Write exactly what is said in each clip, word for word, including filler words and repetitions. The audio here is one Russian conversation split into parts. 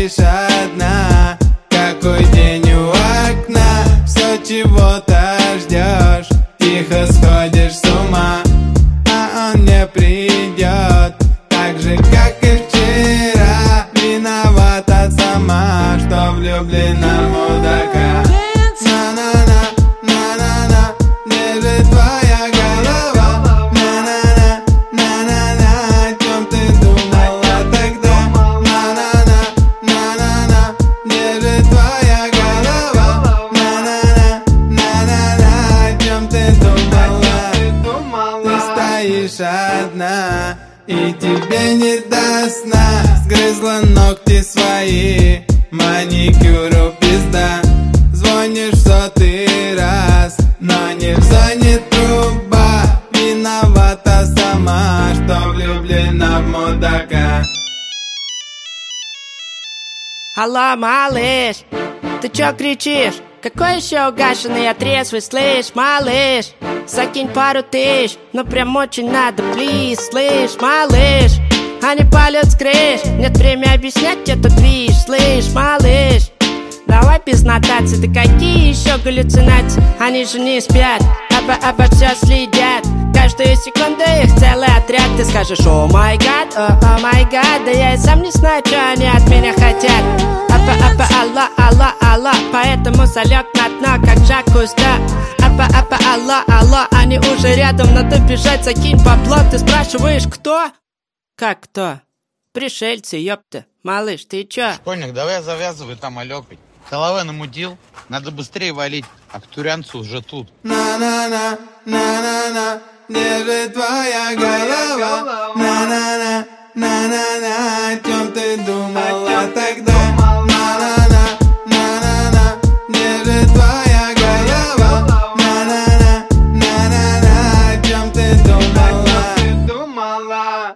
стоишь одна, какой день у окна. Все чего-то ждешь, тихо сходишь с ума, а он не придет, так же, как и вчера. Виновата сама, что влюблена в мудака. На-на-на, на-на-на, где же твоя голова? На-на-на, на-на-на, о чем ты думала тогда? На-на-на, на-на-на, где же твоя голова? На-на-на, на-на-на, о чем ты думала? Ты стоишь одна, и тебе не до сна. Сгрызла ногти свои, маникюру пизда. Звонишь в сотый раз, но не в зоне труба. Виновата сама, что влюблена в мудака. Алло, малыш, ты чё кричишь? Какой еще угашенный, я трезвый, слышь, малыш? Закинь пару тысяч, но прям очень надо, плиз, слышь, малыш? Они палят с крыш, нет времени объяснять тебе тут движ, слышь, малыш? Давай без нотаций, да какие еще галлюцинации? Они же не спят, обо, обо все следят. Каждую секунду их целый отряд. Ты скажешь, о май гад, о, о май гад. Да я и сам не знаю, что они от меня хотят. Апа, апа, алла, алла, алла. Поэтому залег на дно, как Жак Куста. Апа, апа, алла, алла. Они уже рядом, надо бежать, закинь бабло. Ты спрашиваешь, кто? Как кто? Пришельцы, ёпта. Малыш, ты чё? Школьник, давай завязывай там алёкать. Головой намудил, надо быстрее валить, а ктурянцы уже тут. На-на-на, на-на-на, где же твоя голова? На-на-на, на-на-на, о чем ты думала тогда? На-на-на, на-на-на, где же твоя голова? На-на-на, на-на-на, о чем ты думала?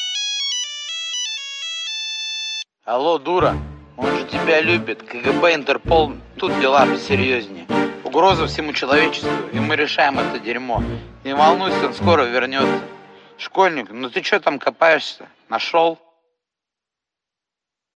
Алло, дура, он же тебя любит, КГБ, Интерпол, тут дела посерьезнее. Угроза всему человечеству, и мы решаем это дерьмо. Не волнуйся, он скоро вернется. Школьник, ну ты что там копаешься? Нашел?